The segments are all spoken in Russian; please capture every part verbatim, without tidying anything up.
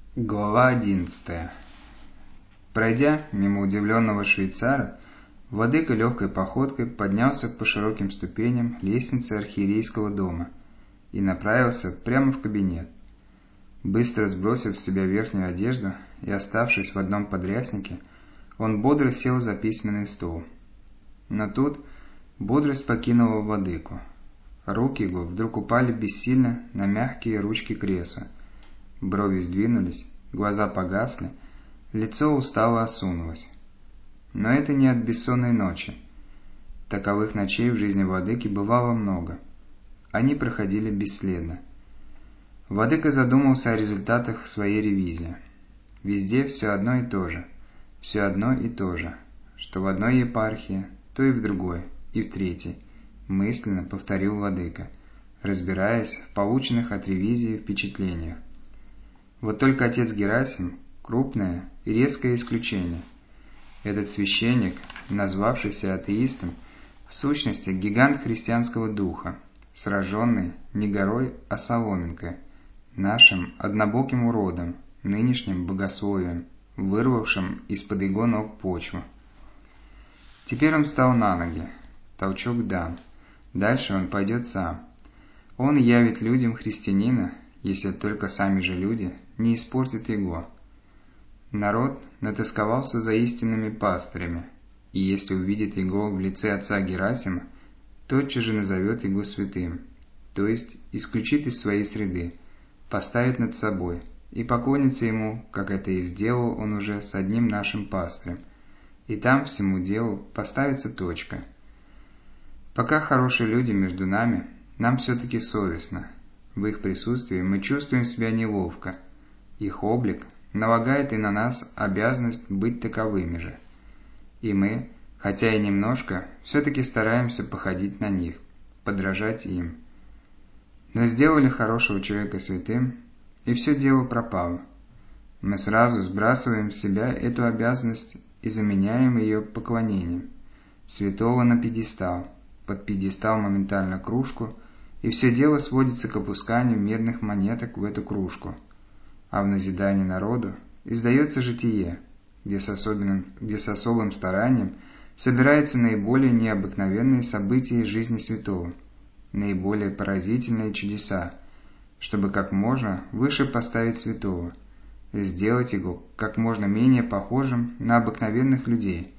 Глава одиннадцатая. Пройдя мимо удивленного швейцара, владыка легкой походкой поднялся по широким ступеням лестницы архиерейского дома и направился прямо в кабинет. Быстро сбросив с себя верхнюю одежду и оставшись в одном подряснике, он бодро сел за письменный стол. Но тут бодрость покинула владыку. Руки его вдруг упали бессильно на мягкие ручки кресла. Брови сдвинулись, глаза погасли, лицо устало осунулось. Но это не от бессонной ночи. Таковых ночей в жизни владыки бывало много. Они проходили бесследно. Владыка задумался о результатах своей ревизии. Везде все одно и то же, все одно и то же, что в одной епархии, то и в другой, и в третьей, мысленно повторил владыка, разбираясь в полученных от ревизии впечатлениях. Вот только отец Герасим – крупное и резкое исключение. Этот священник, назвавшийся атеистом, в сущности гигант христианского духа, сраженный не горой, а соломинкой, нашим однобоким уродом, нынешним богословием, вырвавшим из-под его ног почву. Теперь он встал на ноги, толчок дан, дальше он пойдет сам. Он явит людям христианина, если только сами же люди не испортят его. Народ натосковался за истинными пастырями, и если увидит его в лице отца Герасима, тотчас же назовет его святым, то есть исключит из своей среды, поставит над собой и поклонится ему, как это и сделал он уже с одним нашим пастырем, и там всему делу поставится точка. Пока хорошие люди между нами, нам все-таки совестно. В их присутствии мы чувствуем себя неловко. Их облик налагает и на нас обязанность быть таковыми же. И мы, хотя и немножко, все-таки стараемся походить на них, подражать им. Но сделали хорошего человека святым, и все дело пропало. Мы сразу сбрасываем с себя эту обязанность и заменяем ее поклонением. Святого на пьедестал, под пьедестал моментально кружку, и все дело сводится к опусканию медных монеток в эту кружку. А в назидание народу издается житие, где с, особенным, где с особым старанием собираются наиболее необыкновенные события из жизни святого, наиболее поразительные чудеса, чтобы как можно выше поставить святого, и сделать его как можно менее похожим на обыкновенных людей.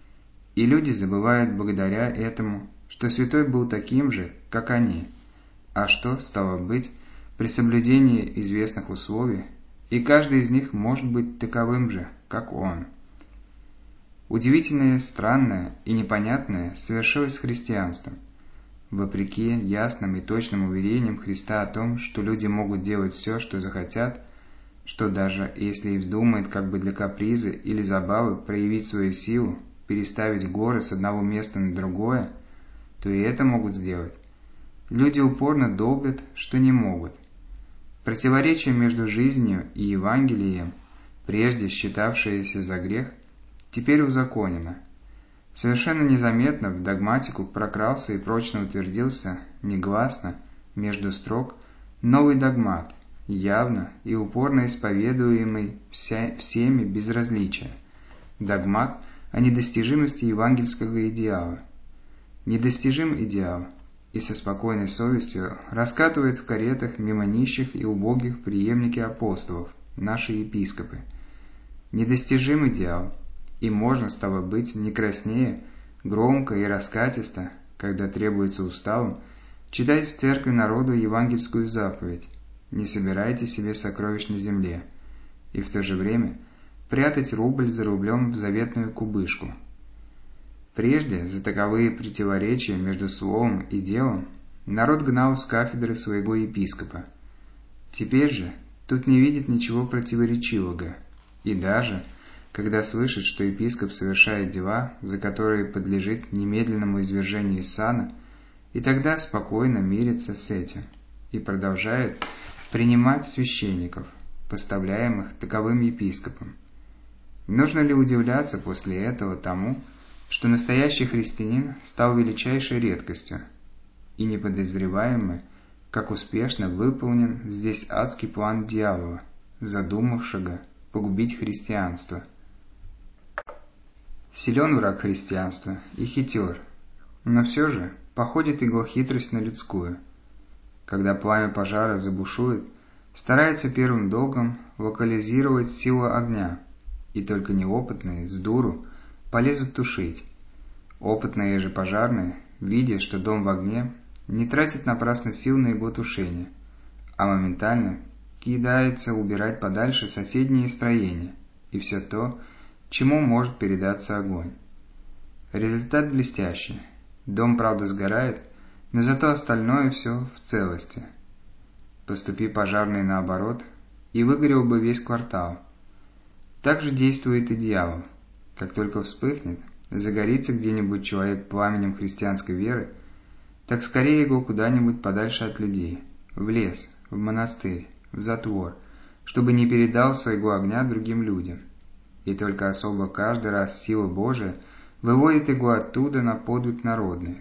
И люди забывают благодаря этому, что святой был таким же, как они, а что, стало быть, при соблюдении известных условий, и каждый из них может быть таковым же, как он. Удивительное, странное и непонятное совершилось с христианством. Вопреки ясным и точным уверениям Христа о том, что люди могут делать все, что захотят, что даже если и вздумает как бы для каприза или забавы проявить свою силу, переставить горы с одного места на другое, то и это могут сделать. Люди упорно долбят, что не могут. Противоречие между жизнью и Евангелием, прежде считавшееся за грех, теперь узаконено. Совершенно незаметно в догматику прокрался и прочно утвердился, негласно, между строк, новый догмат, явно и упорно исповедуемый вся, всеми без различия. Догмат о недостижимости евангельского идеала. Недостижим идеал, и со спокойной совестью раскатывает в каретах мимо нищих и убогих преемники апостолов, наши епископы. Недостижим идеал, и можно, стало быть, не краснее, громко и раскатисто, когда требуется уставом, читать в церкви народу евангельскую заповедь «Не собирайте себе сокровищ на земле», и в то же время прятать рубль за рублем в заветную кубышку. Прежде за таковые противоречия между словом и делом народ гнал с кафедры своего епископа. Теперь же тут не видит ничего противоречивого, и даже, когда слышит, что епископ совершает дела, за которые подлежит немедленному извержению из сана, и тогда спокойно мирится с этим и продолжает принимать священников, поставляемых таковым епископом. Нужно ли удивляться после этого тому, что настоящий христианин стал величайшей редкостью, и неподозреваемо, как успешно выполнен здесь адский план дьявола, задумавшего погубить христианство. Силен враг христианства и хитер, но все же походит его хитрость на людскую. Когда пламя пожара забушует, старается первым долгом локализировать силу огня, и только неопытные, с дуру, полезут тушить. Опытные же пожарные, видя, что дом в огне, не тратят напрасно сил на его тушение, а моментально кидаются убирать подальше соседние строения и все то, чему может передаться огонь. Результат блестящий. Дом, правда, сгорает, но зато остальное все в целости. Поступи пожарные наоборот, и выгорел бы весь квартал. Так же действует и дьявол. Как только вспыхнет, загорится где-нибудь человек пламенем христианской веры, так скорее его куда-нибудь подальше от людей, в лес, в монастырь, в затвор, чтобы не передал своего огня другим людям. И только особо каждый раз сила Божия выводит его оттуда на подвиг народный.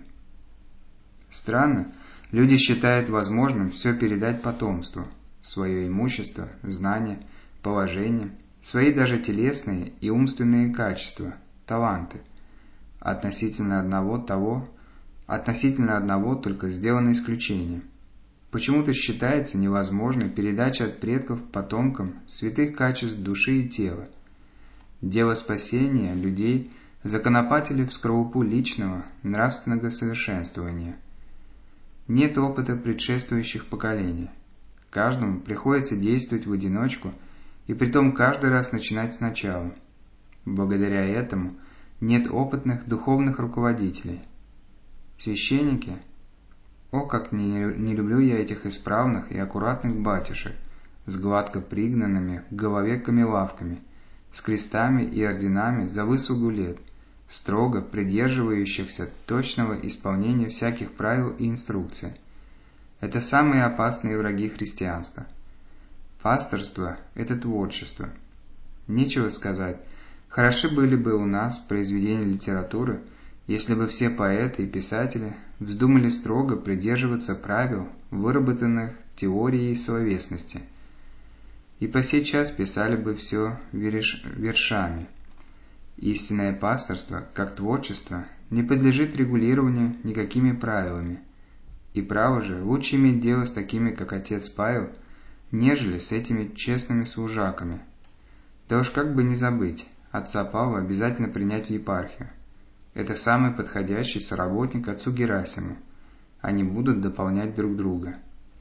Странно, люди считают возможным все передать потомству, свое имущество, знания, положение, свои даже телесные и умственные качества, таланты. Относительно одного того, относительно одного только сделано исключение. Почему-то считается невозможной передача от предков потомкам святых качеств души и тела. Дело спасения людей законопатили в скорлупу личного, нравственного совершенствования. Нет опыта предшествующих поколений. Каждому приходится действовать в одиночку, и притом каждый раз начинать сначала. Благодаря этому нет опытных духовных руководителей. Священники? О, как не, не люблю я этих исправных и аккуратных батюшек с гладко пригнанными к голове камелавками, с крестами и орденами за выслугу лет, строго придерживающихся точного исполнения всяких правил и инструкций. Это самые опасные враги христианства. Пасторство – это творчество. Нечего сказать, хороши были бы у нас произведения литературы, если бы все поэты и писатели вздумали строго придерживаться правил, выработанных теорией словесности, и по сей час писали бы все верш... вершами. Истинное пасторство, как творчество, не подлежит регулированию никакими правилами, и право же лучше иметь дело с такими, как отец Павел, нежели с этими честными служаками. Да уж как бы не забыть, отца Павла обязательно принять в епархию. Это самый подходящий соработник отцу Герасиму. Они будут дополнять друг друга.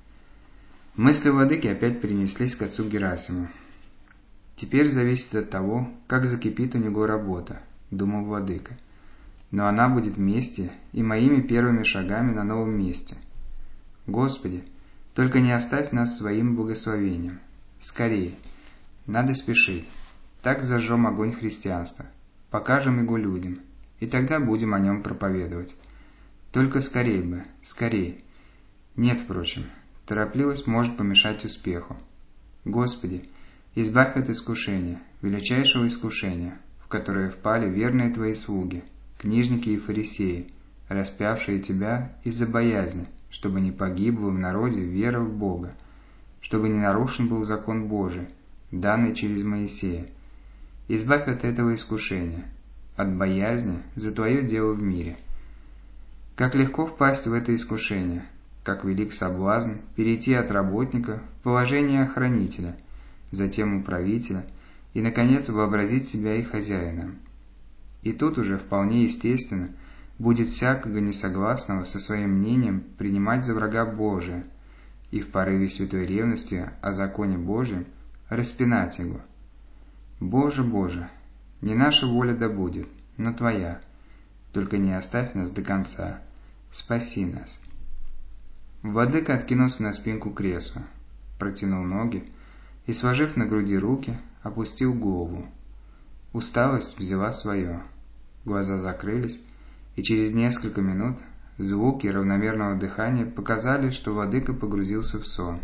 Мысли владыки опять перенеслись к отцу Герасиму. Теперь зависит от того, как закипит у него работа, думал владыка. Но она будет вместе и моими первыми шагами на новом месте. Господи, только не оставь нас своим благословением. Скорее. Надо спешить. Так зажжем огонь христианства. Покажем его людям. И тогда будем о нем проповедовать. Только скорее бы, скорее. Нет, впрочем, торопливость может помешать успеху. Господи, избавь от искушения, величайшего искушения, в которое впали верные Твои слуги, книжники и фарисеи, распявшие Тебя из-за боязни, чтобы не погибла в народе вера в Бога, чтобы не нарушен был закон Божий, данный через Моисея. Избавь от этого искушения, от боязни за Твое дело в мире. Как легко впасть в это искушение, как велик соблазн перейти от работника в положение охранителя, затем управителя и, наконец, вообразить себя и хозяином. И тут уже вполне естественно будет всякого несогласного со своим мнением принимать за врага Божия и в порыве святой ревности о законе Божьем распинать его. Боже, Боже, не наша воля да будет, но Твоя. Только не оставь нас до конца. Спаси нас. Владыка откинулся на спинку кресла, протянул ноги и, сложив на груди руки, опустил голову. Усталость взяла свое. Глаза закрылись, и через несколько минут звуки равномерного дыхания показали, что владыка погрузился в сон.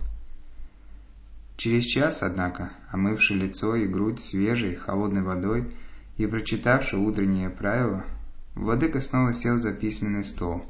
Через час, однако, омывший лицо и грудь свежей, холодной водой и прочитавший утренние правила, владыка снова сел за письменный стол,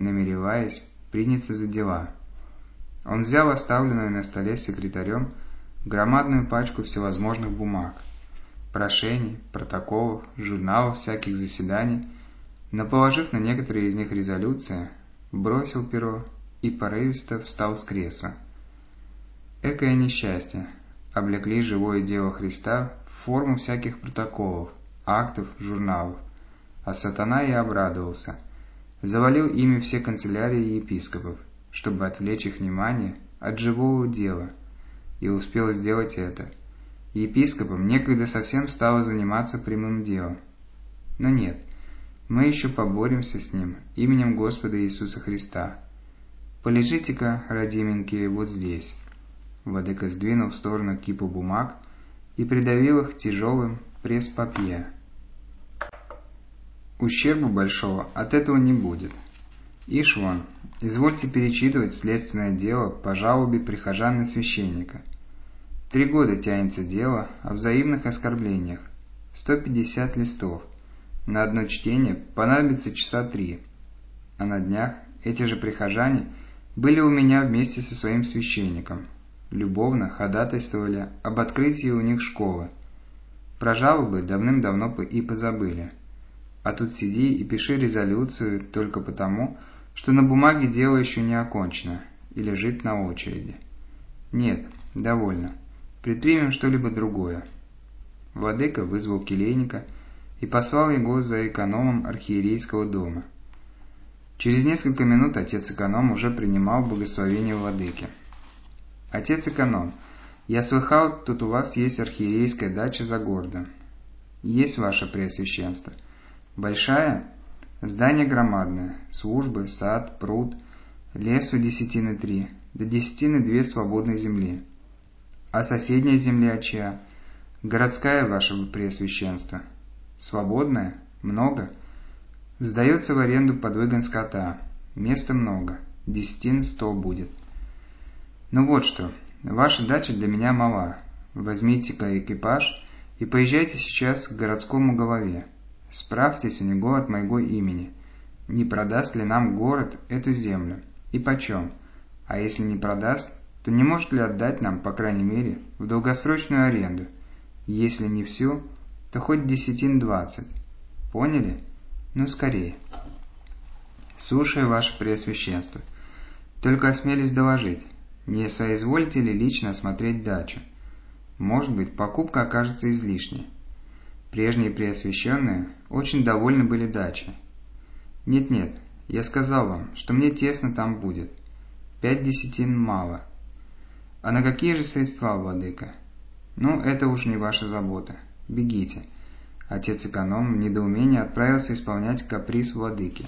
намереваясь приняться за дела. Он взял оставленную на столе секретарем громадную пачку всевозможных бумаг, прошений, протоколов, журналов всяких заседаний, но, положив на некоторые из них резолюции, бросил перо и порывисто встал с кресла. Экое несчастье! Облекли живое дело Христа в форму всяких протоколов, актов, журналов, а сатана и обрадовался, завалил ими все канцелярии епископов, чтобы отвлечь их внимание от живого дела, и успел сделать это. Епископам некогда совсем стало заниматься прямым делом. Но нет, мы еще поборемся с ним именем Господа Иисуса Христа. Полежите-ка, родименькие, вот здесь. Владыка сдвинул в сторону кипу бумаг и придавил их тяжелым пресс-папье. Ущерба большого от этого не будет. Ишь вон, извольте перечитывать следственное дело по жалобе прихожан на священника. Три года тянется дело о взаимных оскорблениях. Сто пятьдесят листов. На одно чтение понадобится часа три. А на днях эти же прихожане были у меня вместе со своим священником. Любовно ходатайствовали об открытии у них школы. Про жалобы давным-давно и позабыли. А тут сиди и пиши резолюцию только потому, что на бумаге дело еще не окончено и лежит на очереди. Нет, довольно. Предпримем что-либо другое. Владыка вызвал келейника и послал его за экономом архиерейского дома. Через несколько минут отец-эконом уже принимал благословение владыки. «Отец-эконом, я слыхал, тут у вас есть архиерейская дача за городом». «Есть, ваше преосвященство». «Большая?» «Здание громадное. Службы, сад, пруд, лесу десятины три, до десятины две свободной земли». «А соседняя земля чья?» «Городская, ваше преосвященство». «Свободная? Много?» «Сдается в аренду под выгон скота. Места много. Десятин сто будет». «Ну вот что, ваша дача для меня мала. Возьмите-ка экипаж и поезжайте сейчас к городскому голове. Справьтесь у него от моего имени, не продаст ли нам город эту землю, и почем, а если не продаст, то не может ли отдать нам, по крайней мере, в долгосрочную аренду, если не всю, то хоть десятин двадцать. Поняли? Ну, скорее». «Слушаю, ваше преосвященство. Только осмелюсь доложить, не соизволите ли лично осмотреть дачу? Может быть, покупка окажется излишней. Прежние преосвященные очень довольны были дачей. Нет-нет, я сказал вам, что мне тесно там будет. Пять десятин мало. А на какие же средства, владыка? Ну, это уж не ваша забота. Бегите». Отец-эконом в недоумении отправился исполнять каприз владыки.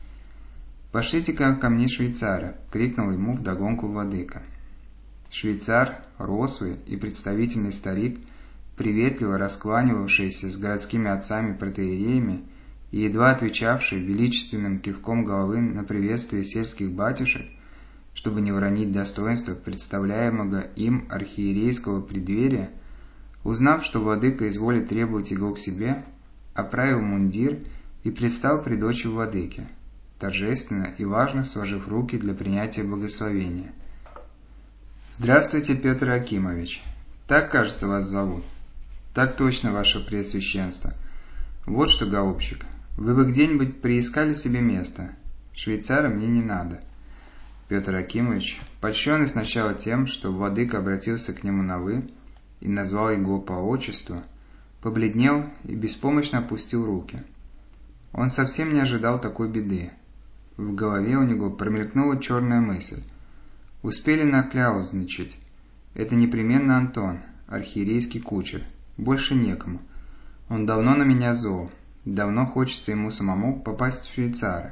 «Пошлите-ка ко мне швейцара!» — крикнул ему вдогонку владыка. Швейцар, рослый и представительный старик, приветливо раскланивавшийся с городскими отцами-протоиереями и едва отвечавший величественным кивком головы на приветствие сельских батюшек, чтобы не уронить достоинства представляемого им архиерейского преддверия, узнав, что владыка изволит требовать его к себе, оправил мундир и предстал пред очи владыки, торжественно и важно сложив руки для принятия благословения. «Здравствуйте, Петр Акимович. Так, кажется, вас зовут?» «Так точно, ваше преосвященство. Вот что, голубчик, вы бы где-нибудь приискали себе место. Швейцара мне не надо». Петр Акимович, польщенный сначала тем, что владыка обратился к нему на «вы» и назвал его по отчеству, побледнел и беспомощно опустил руки. Он совсем не ожидал такой беды. В голове у него промелькнула черная мысль. Успели накляузничать. Это непременно Антон, архиерейский кучер. Больше некому. Он давно на меня зол. Давно хочется ему самому попасть в швейцара.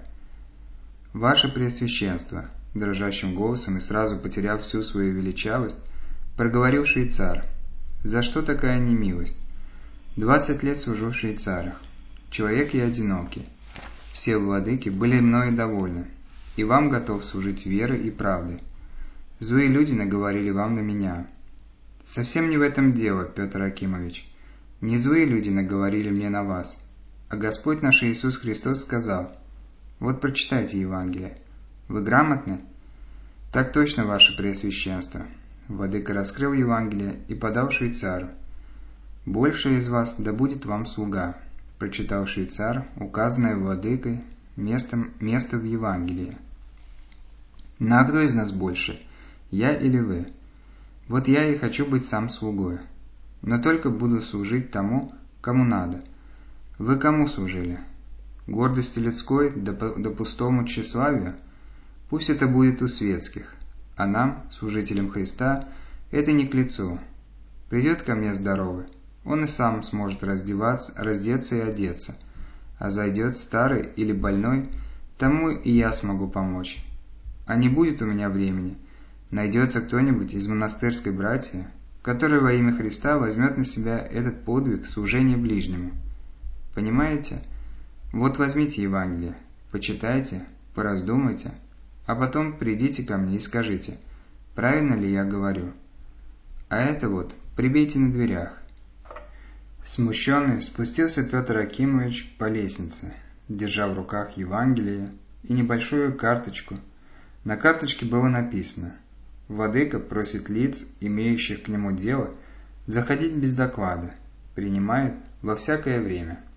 «Ваше Преосвященство», — дрожащим голосом и сразу потеряв всю свою величавость, проговорил швейцар. «За что такая немилость? Двадцать лет служу в швейцарах. Человек я одинокий. Все владыки были мною довольны, и вам готов служить верой и правдой. Злые люди наговорили вам на меня. Совсем не в этом дело, Петр Акимович. Не злые люди наговорили мне на вас, а Господь наш Иисус Христос сказал: вот прочитайте Евангелие. Вы грамотны? Так точно, ваше Преосвященство. Владыка раскрыл Евангелие и подал швейцару. «Больший из вас да будет вам слуга», – прочитал швейцар, указанное владыкой место, место в Евангелии. «Ну а кто из нас больше, я или вы? Вот я и хочу быть сам слугой, но только буду служить тому, кому надо. Вы кому служили? Гордости людской да, да пустому тщеславию? Пусть это будет у светских, а нам, служителям Христа, это не к лицу. Придет ко мне здоровый, он и сам сможет раздеваться, раздеться и одеться, а зайдет старый или больной, тому и я смогу помочь. А не будет у меня времени, найдется кто-нибудь из монастырской братьи, который во имя Христа возьмет на себя этот подвиг служения ближнему. Понимаете? Вот возьмите Евангелие, почитайте, пораздумайте, а потом придите ко мне и скажите, правильно ли я говорю. А это вот прибейте на дверях». Смущенный спустился Петр Акимович по лестнице, держа в руках Евангелие и небольшую карточку. На карточке было написано: «Владыка просит лиц, имеющих к нему дело, заходить без доклада, принимает во всякое время».